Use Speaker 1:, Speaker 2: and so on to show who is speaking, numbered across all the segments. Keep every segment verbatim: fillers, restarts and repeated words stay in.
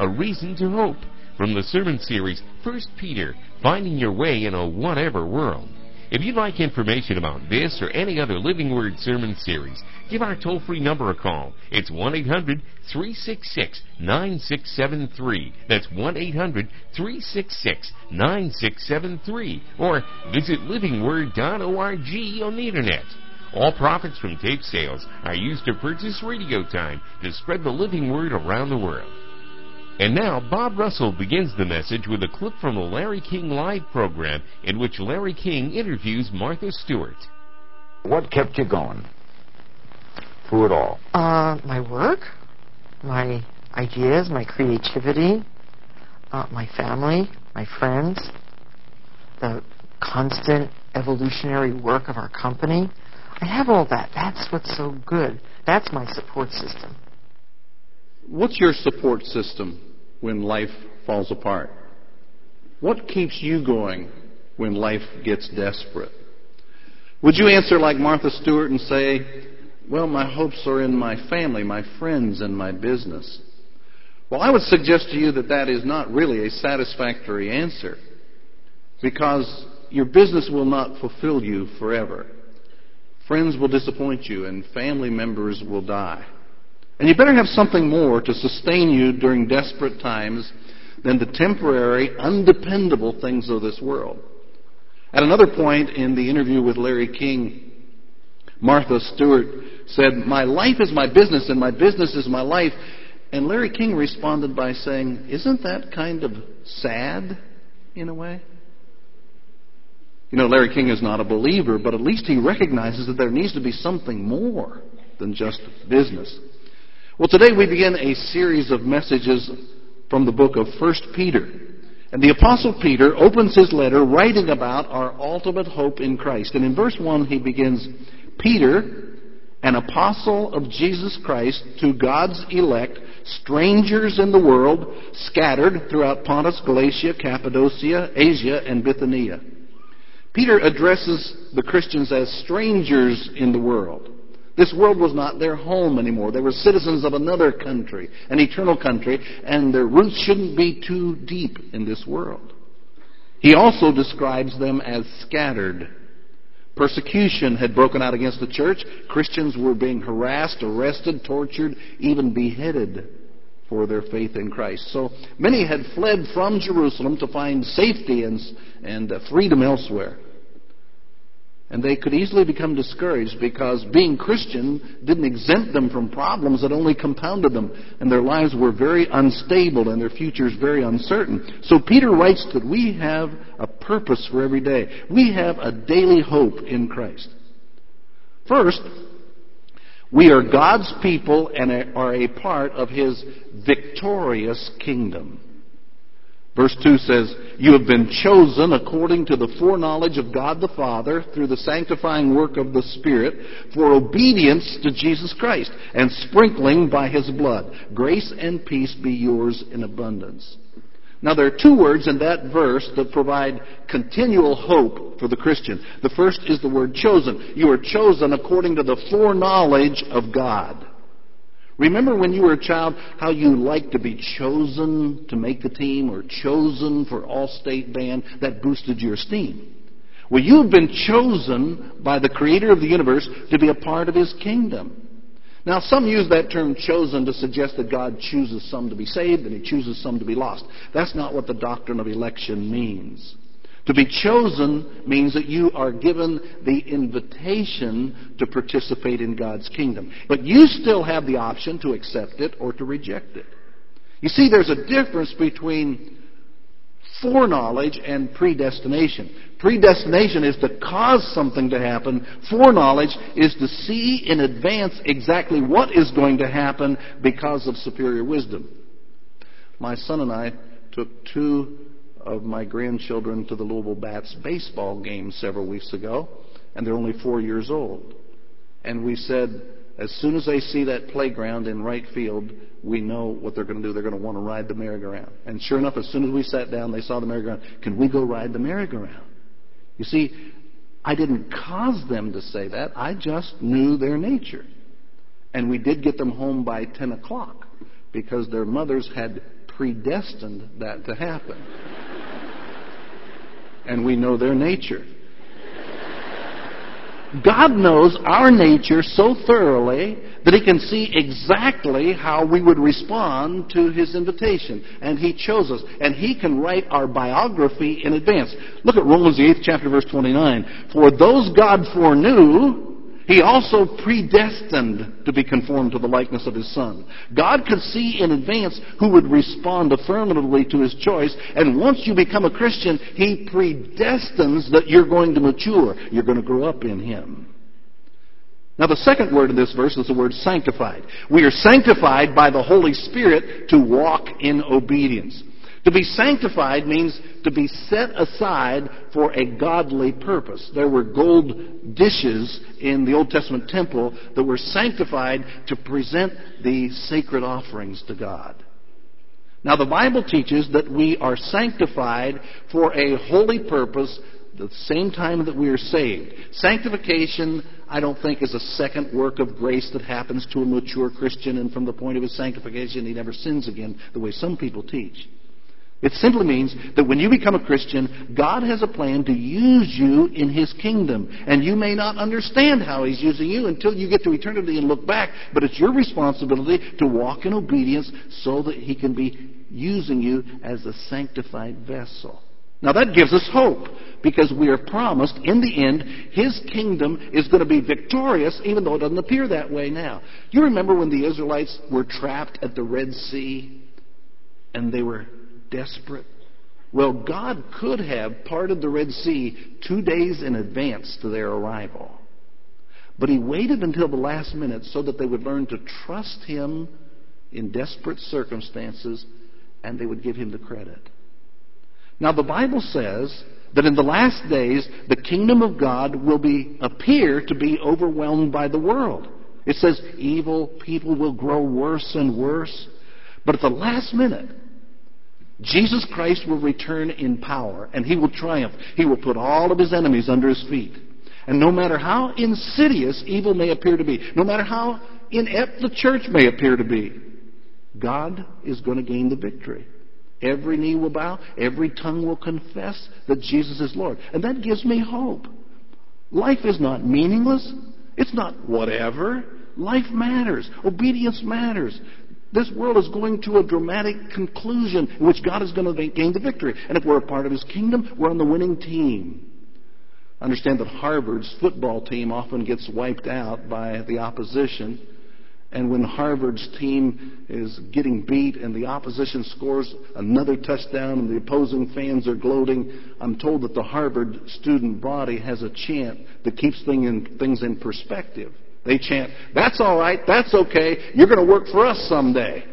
Speaker 1: A Reason to Hope, from the sermon series First Peter, Finding Your Way in a Whatever World. If you'd like information about this or any other Living Word sermon series, give our toll-free number a call. It's one eight hundred three six six nine six seven three. That's one eight hundred three six six nine six seven three. Or visit living word dot org on the Internet. All profits from tape sales are used to purchase radio time to spread the Living Word around the world. And now, Bob Russell begins the message with a clip from the Larry King Live program in which Larry King interviews Martha Stewart.
Speaker 2: What kept you going through it all?
Speaker 3: Uh, my work, my ideas, my creativity, uh, my family, my friends, the constant evolutionary work of our company. I have all that. That's what's so good. That's my support system.
Speaker 4: What's your support system when life falls apart? What keeps you going when life gets desperate? Would you answer like Martha Stewart and say, well, my hopes are in my family, my friends, and my business? Well, I would suggest to you that that is not really a satisfactory answer, because your business will not fulfill you forever. Friends will disappoint you, and family members will die. And you better have something more to sustain you during desperate times than the temporary, undependable things of this world. At another point in the interview with Larry King, Martha Stewart said, my life is my business and my business is my life. And Larry King responded by saying, isn't that kind of sad in a way? You know, Larry King is not a believer, but at least he recognizes that there needs to be something more than just business. Well, today we begin a series of messages from the book of First Peter. And the Apostle Peter opens his letter writing about our ultimate hope in Christ. And in verse one he begins, Peter, an apostle of Jesus Christ, to God's elect, strangers in the world, scattered throughout Pontus, Galatia, Cappadocia, Asia, and Bithynia. Peter addresses the Christians as strangers in the world. This world was not their home anymore. They were citizens of another country, an eternal country, and their roots shouldn't be too deep in this world. He also describes them as scattered. Persecution had broken out against the church. Christians were being harassed, arrested, tortured, even beheaded for their faith in Christ. So many had fled from Jerusalem to find safety and, and freedom elsewhere. And they could easily become discouraged because being Christian didn't exempt them from problems, it only compounded them. And their lives were very unstable and their futures very uncertain. So Peter writes that we have a purpose for every day. We have a daily hope in Christ. First, we are God's people and are a part of His victorious kingdom. Verse two says, you have been chosen according to the foreknowledge of God the Father through the sanctifying work of the Spirit for obedience to Jesus Christ and sprinkling by His blood. Grace and peace be yours in abundance. Now there are two words in that verse that provide continual hope for the Christian. The first is the word chosen. You are chosen according to the foreknowledge of God. Remember when you were a child how you liked to be chosen to make the team or chosen for all-state band? That boosted your esteem. Well, you've been chosen by the Creator of the universe to be a part of His kingdom. Now, some use that term chosen to suggest that God chooses some to be saved and He chooses some to be lost. That's not what the doctrine of election means. To be chosen means that you are given the invitation to participate in God's kingdom. But you still have the option to accept it or to reject it. You see, there's a difference between foreknowledge and predestination. Predestination is to cause something to happen. Foreknowledge is to see in advance exactly what is going to happen because of superior wisdom. My son and I took two of my grandchildren to the Louisville Bats baseball game several weeks ago, and they're only four years old. And we said, as soon as they see that playground in right field, we know what they're going to do. They're going to want to ride the merry-go-round. And sure enough, as soon as we sat down, they saw the merry-go-round. Can we go ride the merry-go-round? You see, I didn't cause them to say that. I just knew their nature. And we did get them home by ten o'clock because their mothers had predestined that to happen. And we know their nature. God knows our nature so thoroughly that He can see exactly how we would respond to His invitation. And He chose us. And He can write our biography in advance. Look at Romans the eighth chapter, verse twenty-nine. For those God foreknew, He also predestined to be conformed to the likeness of His Son. God could see in advance who would respond affirmatively to His choice. And once you become a Christian, He predestines that you're going to mature. You're going to grow up in Him. Now, the second word in this verse is the word sanctified. We are sanctified by the Holy Spirit to walk in obedience. To be sanctified means to be set aside for a godly purpose. There were gold dishes in the Old Testament temple that were sanctified to present the sacred offerings to God. Now, the Bible teaches that we are sanctified for a holy purpose the same time that we are saved. Sanctification, I don't think, is a second work of grace that happens to a mature Christian, and from the point of his sanctification, he never sins again, the way some people teach. It simply means that when you become a Christian, God has a plan to use you in His kingdom. And you may not understand how He's using you until you get to eternity and look back. But it's your responsibility to walk in obedience so that He can be using you as a sanctified vessel. Now that gives us hope, because we are promised in the end His kingdom is going to be victorious, even though it doesn't appear that way now. You remember when the Israelites were trapped at the Red Sea and they were desperate? Well, God could have parted the Red Sea two days in advance to their arrival. But He waited until the last minute so that they would learn to trust Him in desperate circumstances, and they would give Him the credit. Now, the Bible says that in the last days, the kingdom of God will be appear to be overwhelmed by the world. It says evil people will grow worse and worse. But at the last minute, Jesus Christ will return in power, and He will triumph. He will put all of His enemies under His feet. And no matter how insidious evil may appear to be, no matter how inept the church may appear to be, God is going to gain the victory. Every knee will bow, every tongue will confess that Jesus is Lord. And that gives me hope. Life is not meaningless. It's not whatever. Life matters. Obedience matters. This world is going to a dramatic conclusion in which God is going to gain the victory. And if we're a part of His kingdom, we're on the winning team. I understand that Harvard's football team often gets wiped out by the opposition. And when Harvard's team is getting beat and the opposition scores another touchdown and the opposing fans are gloating, I'm told that the Harvard student body has a chant that keeps things in perspective. They chant, "That's all right, that's okay, you're going to work for us someday."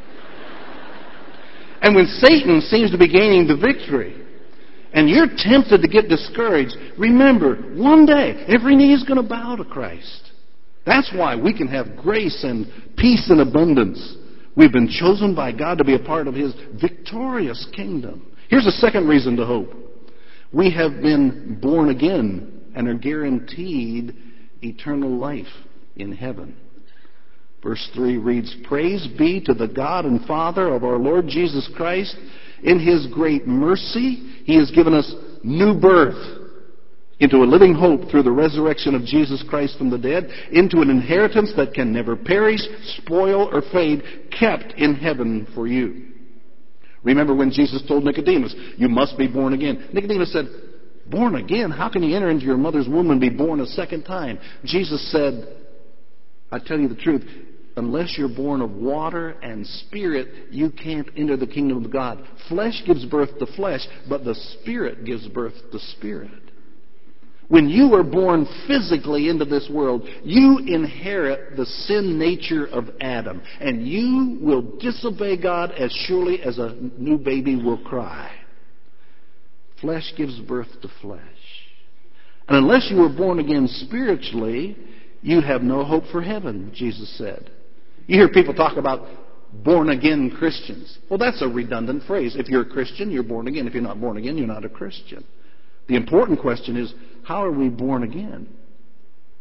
Speaker 4: And when Satan seems to be gaining the victory, and you're tempted to get discouraged, remember, one day, every knee is going to bow to Christ. That's why we can have grace and peace and abundance. We've been chosen by God to be a part of His victorious kingdom. Here's a second reason to hope. We have been born again and are guaranteed eternal life in heaven. Verse three reads, "Praise be to the God and Father of our Lord Jesus Christ. In His great mercy, He has given us new birth into a living hope through the resurrection of Jesus Christ from the dead, into an inheritance that can never perish, spoil, or fade, kept in heaven for you." Remember when Jesus told Nicodemus, "You must be born again." Nicodemus said, "Born again? How can you enter into your mother's womb and be born a second time?" Jesus said, "I tell you the truth, unless you're born of water and Spirit, you can't enter the kingdom of God. Flesh gives birth to flesh, but the Spirit gives birth to spirit." When you are born physically into this world, you inherit the sin nature of Adam. And you will disobey God as surely as a new baby will cry. Flesh gives birth to flesh. And unless you are born again spiritually, you have no hope for heaven, Jesus said. You hear people talk about born-again Christians. Well, that's a redundant phrase. If you're a Christian, you're born again. If you're not born again, you're not a Christian. The important question is, how are we born again?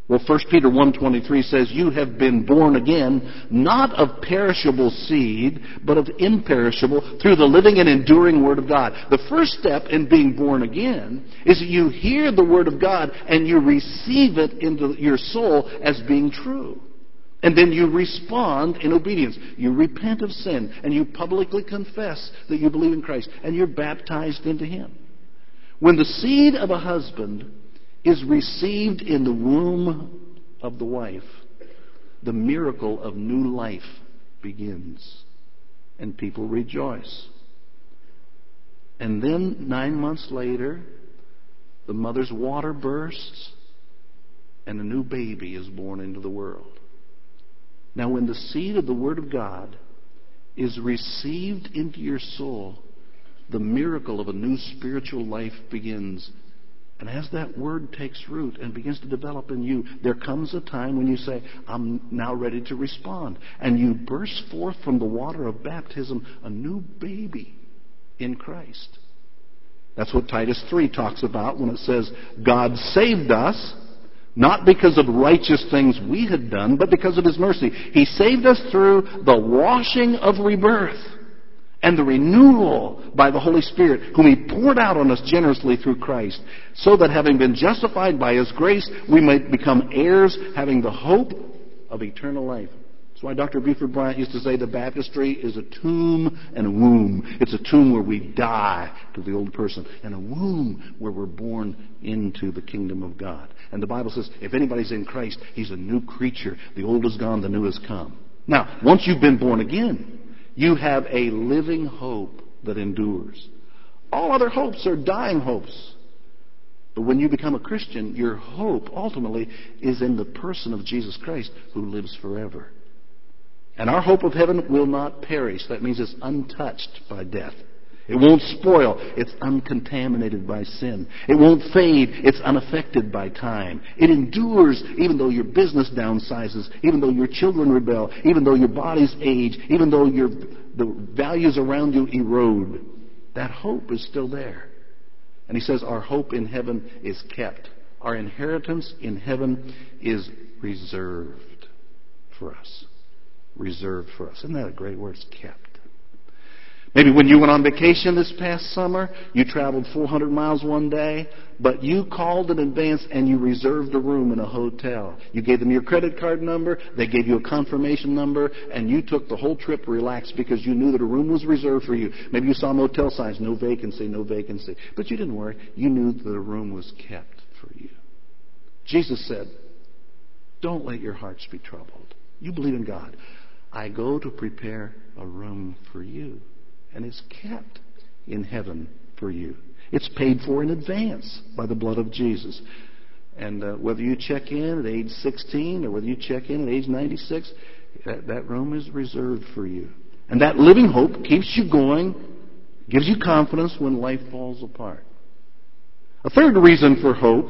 Speaker 4: Well, First Peter one twenty-three says, you have been born again, not of perishable seed, but of imperishable, through the living and enduring Word of God. The first step in being born again is that you hear the Word of God and you receive it into your soul as being true. And then you respond in obedience. You repent of sin and you publicly confess that you believe in Christ and you're baptized into Him. When the seed of a husband is received in the womb of the wife, the miracle of new life begins. And people rejoice. And then nine months later, the mother's water bursts and a new baby is born into the world. Now, when the seed of the Word of God is received into your soul, the miracle of a new spiritual life begins. And as that Word takes root and begins to develop in you, there comes a time when you say, I'm now ready to respond. And you burst forth from the water of baptism a new baby in Christ. That's what Titus three talks about when it says, God saved us, not because of righteous things we had done, but because of His mercy. He saved us through the washing of rebirth and the renewal by the Holy Spirit, whom He poured out on us generously through Christ, so that having been justified by His grace, we might become heirs, having the hope of eternal life. That's why Doctor Buford Bryant used to say the baptistry is a tomb and a womb. It's a tomb where we die to the old person, and a womb where we're born into the kingdom of God. And the Bible says, if anybody's in Christ, he's a new creature. The old is gone, the new has come. Now, once you've been born again, you have a living hope that endures. All other hopes are dying hopes. But when you become a Christian, your hope ultimately is in the person of Jesus Christ, who lives forever. And our hope of heaven will not perish. That means it's untouched by death. It won't spoil. It's uncontaminated by sin. It won't fade. It's unaffected by time. It endures even though your business downsizes, even though your children rebel, even though your bodies age, even though your, the values around you erode. That hope is still there. And he says our hope in heaven is kept. Our inheritance in heaven is reserved for us. Reserved for us. Isn't that a great word? It's kept. Maybe when you went on vacation this past summer, you traveled four hundred miles one day, but you called in advance and you reserved a room in a hotel. You gave them your credit card number, they gave you a confirmation number, and you took the whole trip relaxed because you knew that a room was reserved for you. Maybe you saw motel signs, no vacancy, no vacancy. But you didn't worry. You knew that a room was kept for you. Jesus said, don't let your hearts be troubled. You believe in God. I go to prepare a room for you. And it's kept in heaven for you. It's paid for in advance by the blood of Jesus. And uh, whether you check in at age sixteen or whether you check in at age ninety-six, that, that room is reserved for you. And that living hope keeps you going, gives you confidence when life falls apart. A third reason for hope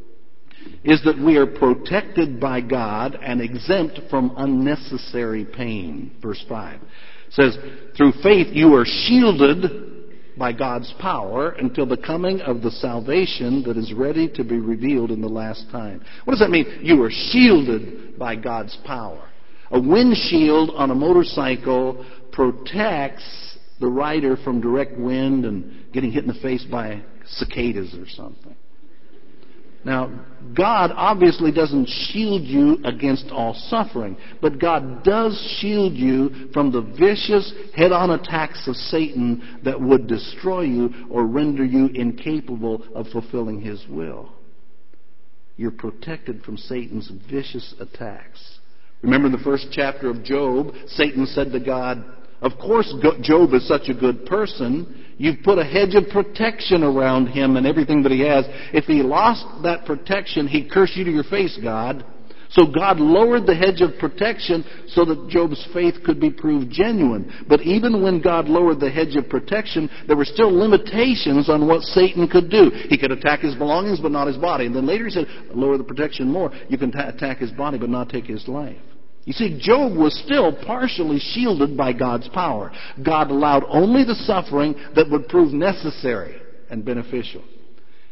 Speaker 4: is that we are protected by God and exempt from unnecessary pain. Verse five. Says, through faith you are shielded by God's power until the coming of the salvation that is ready to be revealed in the last time. What does that mean? You are shielded by God's power. A windshield on a motorcycle protects the rider from direct wind and getting hit in the face by cicadas or something. Now, God obviously doesn't shield you against all suffering, but God does shield you from the vicious head-on attacks of Satan that would destroy you or render you incapable of fulfilling His will. You're protected from Satan's vicious attacks. Remember in the first chapter of Job, Satan said to God, of course Job is such a good person. You've put a hedge of protection around him and everything that he has. If he lost that protection, he'd curse you to your face, God. So God lowered the hedge of protection so that Job's faith could be proved genuine. But even when God lowered the hedge of protection, there were still limitations on what Satan could do. He could attack his belongings but not his body. And then later he said, lower the protection more. You can ta- attack his body but not take his life. You see, Job was still partially shielded by God's power. God allowed only the suffering that would prove necessary and beneficial.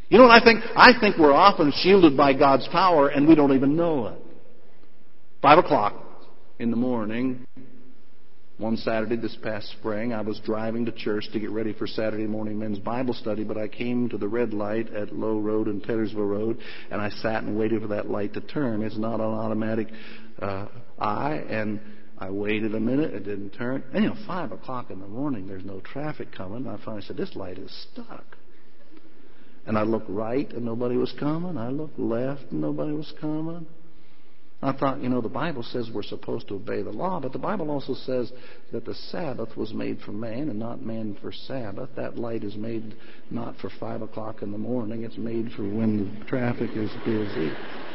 Speaker 4: You know what I think? I think we're often shielded by God's power and we don't even know it. Five o'clock in the morning, one Saturday this past spring, I was driving to church to get ready for Saturday morning men's Bible study, but I came to the red light at Low Road and Taylorsville Road, and I sat and waited for that light to turn. It's not an automatic uh, eye, and I waited a minute. It didn't turn. And, you know, five o'clock in the morning, there's no traffic coming. I finally said, this light is stuck. And I looked right, and nobody was coming. I looked left, and nobody was coming. I thought, you know, the Bible says we're supposed to obey the law, but the Bible also says that the Sabbath was made for man and not man for Sabbath. That light is made not for five o'clock in the morning. It's made for when the traffic is busy.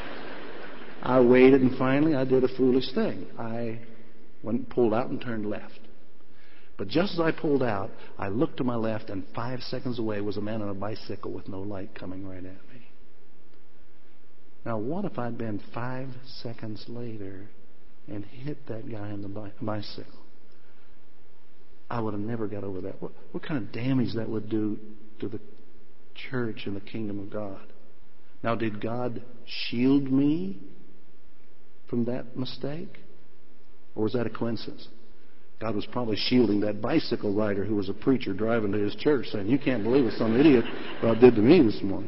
Speaker 4: I waited, and finally I did a foolish thing. I went, pulled out and turned left. But just as I pulled out, I looked to my left, and five seconds away was a man on a bicycle with no light coming right at me. Now, what if I'd been five seconds later and hit that guy on the bi- bicycle? I would have never got over that. What, what kind of damage that would do to the church and the kingdom of God? Now, did God shield me from that mistake? Or was that a coincidence? God was probably shielding that bicycle rider who was a preacher driving to his church saying, you can't believe what some idiot uh, did to me this morning.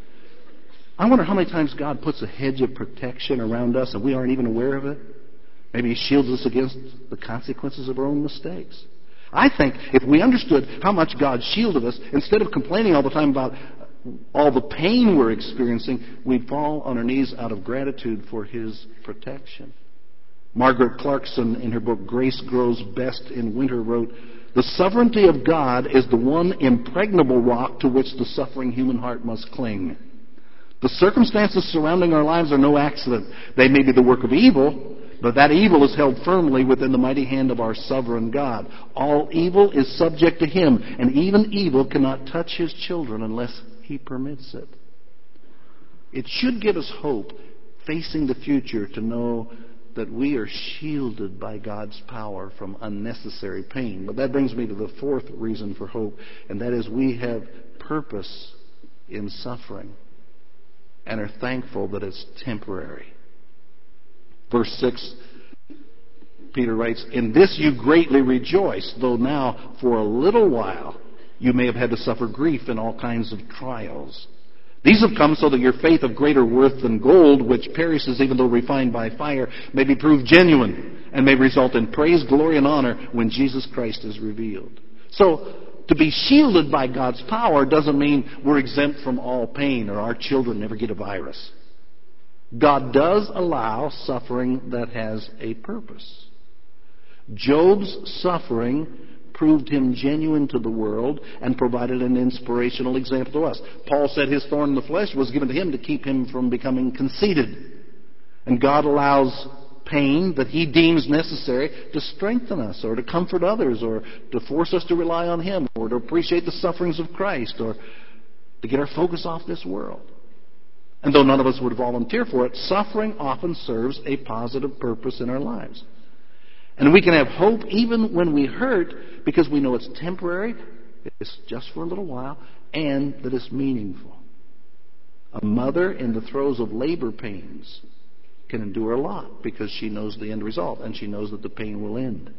Speaker 4: I wonder how many times God puts a hedge of protection around us and we aren't even aware of it. Maybe He shields us against the consequences of our own mistakes. I think if we understood how much God shielded us, instead of complaining all the time about all the pain we're experiencing, we'd fall on our knees out of gratitude for His protection. Margaret Clarkson, in her book Grace Grows Best in Winter, wrote, the sovereignty of God is the one impregnable rock to which the suffering human heart must cling. The circumstances surrounding our lives are no accident. They may be the work of evil, but that evil is held firmly within the mighty hand of our sovereign God. All evil is subject to Him, and even evil cannot touch His children unless He permits it. It should give us hope facing the future to know that we are shielded by God's power from unnecessary pain. But that brings me to the fourth reason for hope, and that is we have purpose in suffering and are thankful that it's temporary. Verse six, Peter writes, in this you greatly rejoice, though now for a little while you may have had to suffer grief in all kinds of trials. These have come so that your faith of greater worth than gold, which perishes even though refined by fire, may be proved genuine and may result in praise, glory, and honor when Jesus Christ is revealed. So, to be shielded by God's power doesn't mean we're exempt from all pain or our children never get a virus. God does allow suffering that has a purpose. Job's suffering proved him genuine to the world and provided an inspirational example to us. Paul said his thorn in the flesh was given to him to keep him from becoming conceited. And God allows pain that He deems necessary to strengthen us or to comfort others or to force us to rely on Him or to appreciate the sufferings of Christ or to get our focus off this world. And though none of us would volunteer for it, suffering often serves a positive purpose in our lives. And we can have hope even when we hurt because we know it's temporary, it's just for a little while, and that it's meaningful. A mother in the throes of labor pains can endure a lot because she knows the end result and she knows that the pain will end.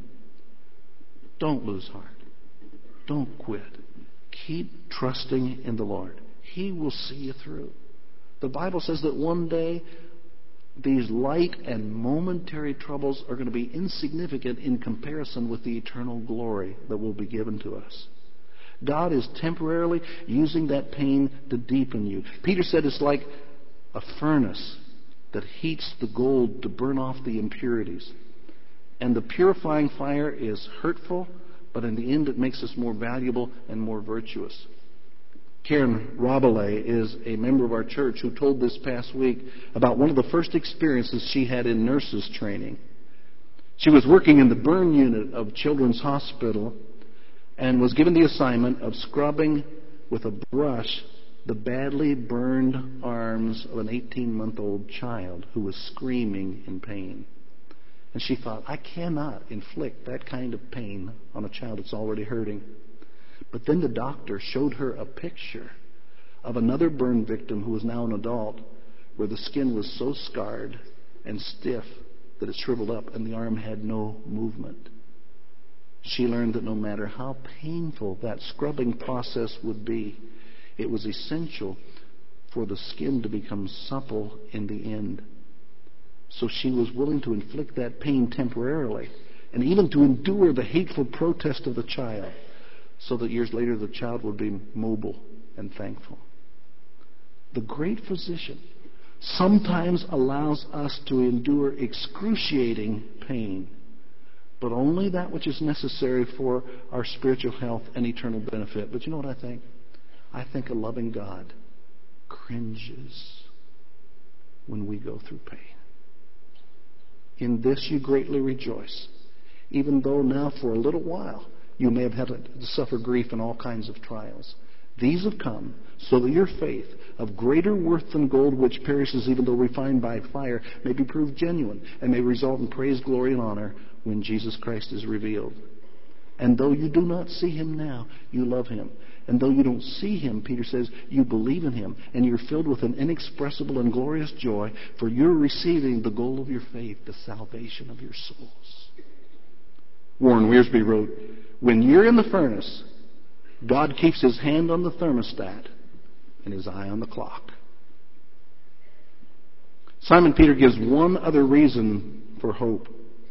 Speaker 4: Don't lose heart. Don't quit. Keep trusting in the Lord. He will see you through. The Bible says that one day these light and momentary troubles are going to be insignificant in comparison with the eternal glory that will be given to us. God is temporarily using that pain to deepen you. Peter said it's like a furnace that heats the gold to burn off the impurities. And the purifying fire is hurtful, but in the end it makes us more valuable and more virtuous. Karen Rabelais is a member of our church who told this past week about one of the first experiences she had in nurses training. She was working in the burn unit of Children's Hospital and was given the assignment of scrubbing with a brush the badly burned arms of an eighteen-month-old child who was screaming in pain. And she thought, I cannot inflict that kind of pain on a child that's already hurting. But then the doctor showed her a picture of another burn victim who was now an adult, where the skin was so scarred and stiff that it shriveled up and the arm had no movement. She learned that no matter how painful that scrubbing process would be, it was essential for the skin to become supple in the end. So she was willing to inflict that pain temporarily and even to endure the hateful protest of the child, so that years later the child would be mobile and thankful. The great physician sometimes allows us to endure excruciating pain, but only that which is necessary for our spiritual health and eternal benefit. But you know what I think? I think a loving God cringes when we go through pain. In this you greatly rejoice, even though now for a little while you may have had to suffer grief in all kinds of trials. These have come so that your faith, of greater worth than gold which perishes even though refined by fire, may be proved genuine and may result in praise, glory, and honor when Jesus Christ is revealed. And though you do not see him now, you love him. And though you don't see him, Peter says, you believe in him, and you're filled with an inexpressible and glorious joy, for you're receiving the goal of your faith, the salvation of your souls. Warren Wiersbe wrote, when you're in the furnace, God keeps his hand on the thermostat and his eye on the clock. Simon Peter gives one other reason for hope.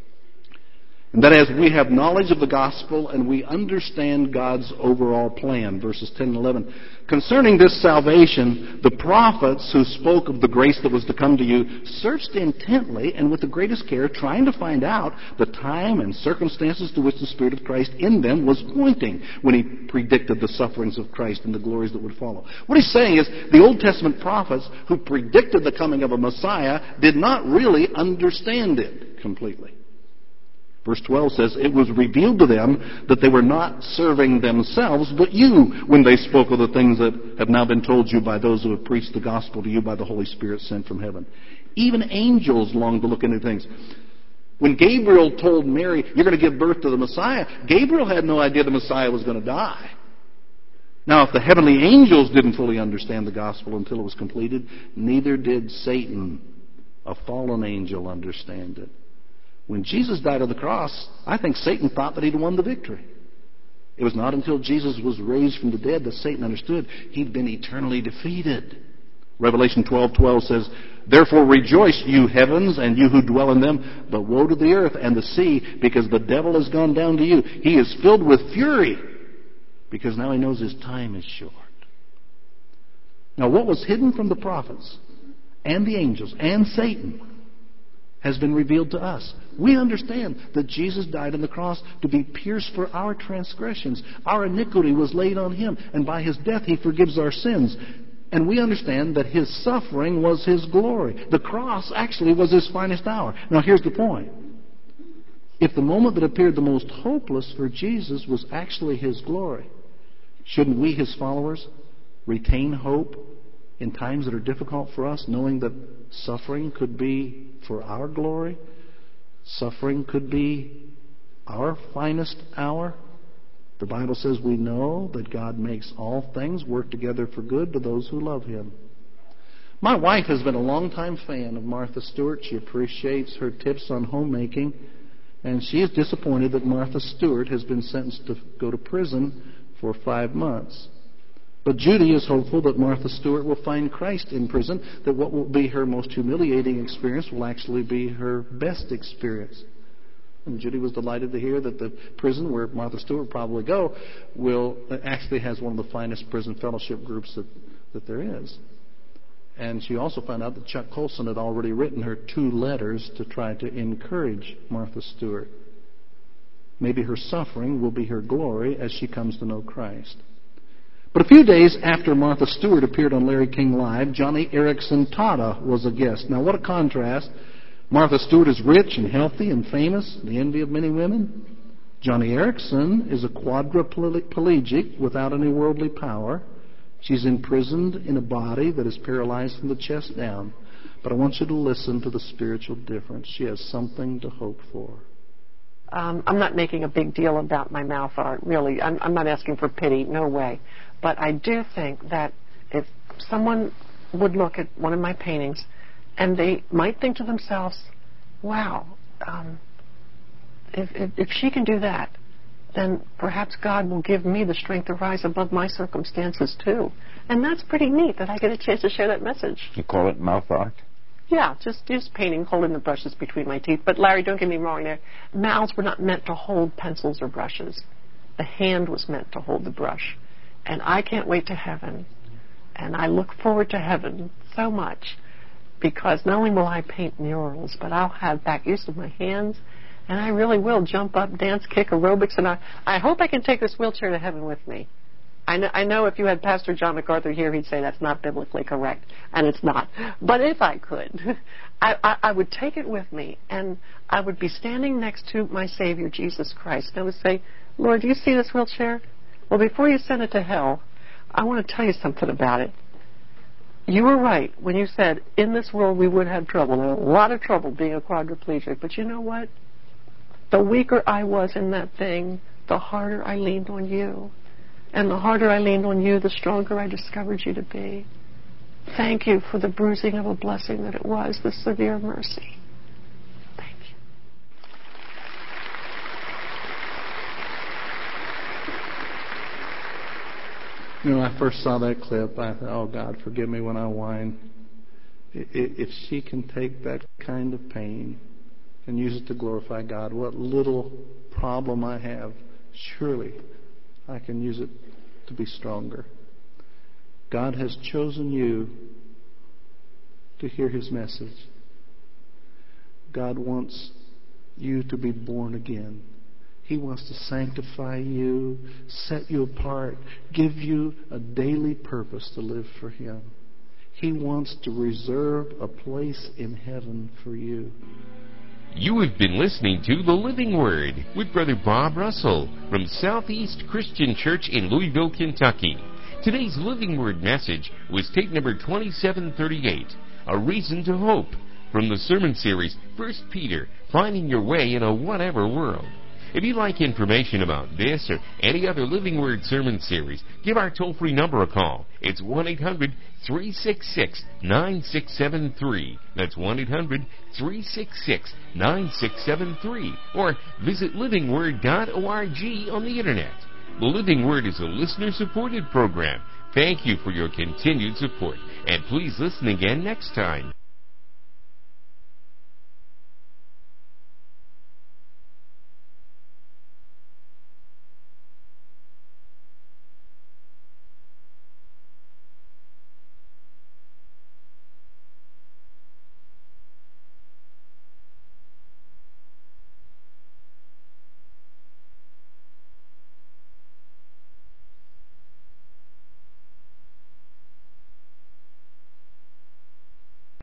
Speaker 4: And that is, we have knowledge of the gospel and we understand God's overall plan. Verses ten and eleven. Concerning this salvation, the prophets who spoke of the grace that was to come to you searched intently and with the greatest care, trying to find out the time and circumstances to which the Spirit of Christ in them was pointing when he predicted the sufferings of Christ and the glories that would follow. What he's saying is, the Old Testament prophets who predicted the coming of a Messiah did not really understand it completely. Verse twelve says, it was revealed to them that they were not serving themselves, but you, when they spoke of the things that have now been told you by those who have preached the gospel to you by the Holy Spirit sent from heaven. Even angels long to look into things. When Gabriel told Mary, you're going to give birth to the Messiah, Gabriel had no idea the Messiah was going to die. Now, if the heavenly angels didn't fully understand the gospel until it was completed, neither did Satan, a fallen angel, understand it. When Jesus died on the cross, I think Satan thought that he'd won the victory. It was not until Jesus was raised from the dead that Satan understood he'd been eternally defeated. Revelation twelve twelve says, therefore rejoice, you heavens, and you who dwell in them, but woe to the earth and the sea, because the devil has gone down to you. He is filled with fury, because now he knows his time is short. Now, what was hidden from the prophets and the angels and Satan has been revealed to us. We understand that Jesus died on the cross to be pierced for our transgressions. Our iniquity was laid on him, and by his death he forgives our sins. And we understand that his suffering was his glory. The cross actually was his finest hour. Now here's the point. If the moment that appeared the most hopeless for Jesus was actually his glory, shouldn't we, his followers, retain hope in times that are difficult for us, knowing that suffering could be for our glory? Suffering could be our finest hour. The Bible says we know that God makes all things work together for good to those who love him. My wife has been a longtime fan of Martha Stewart. She appreciates her tips on homemaking, and she is disappointed that Martha Stewart has been sentenced to go to prison for five months. But Judy is hopeful that Martha Stewart will find Christ in prison, that what will be her most humiliating experience will actually be her best experience. And Judy was delighted to hear that the prison where Martha Stewart will probably go will actually has one of the finest prison fellowship groups that, that there is. And she also found out that Chuck Colson had already written her two letters to try to encourage Martha Stewart. Maybe her suffering will be her glory as she comes to know Christ. But a few days after Martha Stewart appeared on Larry King Live, Johnny Erickson Tada was a guest. Now, what a contrast. Martha Stewart is rich and healthy and famous, the envy of many women. Johnny Erickson is a quadriplegic without any worldly power. She's imprisoned in a body that is paralyzed from the chest down. But I want you to listen to the spiritual difference. She has something to hope for.
Speaker 5: Um, I'm not making a big deal about my mouth art, really. I'm, I'm not asking for pity, no way. But I do think that if someone would look at one of my paintings and they might think to themselves, wow, um, if, if, if she can do that, then perhaps God will give me the strength to rise above my circumstances too. And that's pretty neat that I get a chance to share that message.
Speaker 2: You call it mouth art?
Speaker 5: Yeah, just just painting, holding the brushes between my teeth. But Larry, don't get me wrong there. Mouths were not meant to hold pencils or brushes. The hand was meant to hold the brush. And I can't wait to heaven. And I look forward to heaven so much because not only will I paint murals, but I'll have back use of my hands. And I really will jump up, dance, kick, aerobics. And I, I hope I can take this wheelchair to heaven with me. I know, I know if you had Pastor John MacArthur here, he'd say that's not biblically correct, and it's not. But if I could, I, I, I would take it with me, and I would be standing next to my Savior, Jesus Christ, and I would say, Lord, do you see this wheelchair? Well, before you send it to hell, I want to tell you something about it. You were right when you said, in this world we would have trouble, and a lot of trouble being a quadriplegic, but you know what? The weaker I was in that thing, the harder I leaned on you. And the harder I leaned on you, the stronger I discovered you to be. Thank you for the bruising of a blessing that it was, the severe mercy. Thank
Speaker 4: you. You know, when I first saw that clip, I thought, oh, God, forgive me when I whine. If she can take that kind of pain and use it to glorify God, what little problem I have, surely I can use it to be stronger. God has chosen you to hear His message. God wants you to be born again. He wants to sanctify you, set you apart, give you a daily purpose to live for Him. He wants to reserve a place in heaven for you.
Speaker 1: You have been listening to The Living Word with Brother Bob Russell from Southeast Christian Church in Louisville, Kentucky. Today's Living Word message was tape number twenty-seven thirty-eight, A Reason to Hope, from the sermon series First Peter, Finding Your Way in a Whatever World. If you'd like information about this or any other Living Word sermon series, give our toll-free number a call. It's one eight hundred three six six nine six seven three. That's one eight hundred three six six nine six seven three. Or visit living word dot org on the Internet. The Living Word is a listener-supported program. Thank you for your continued support, and please listen again next time.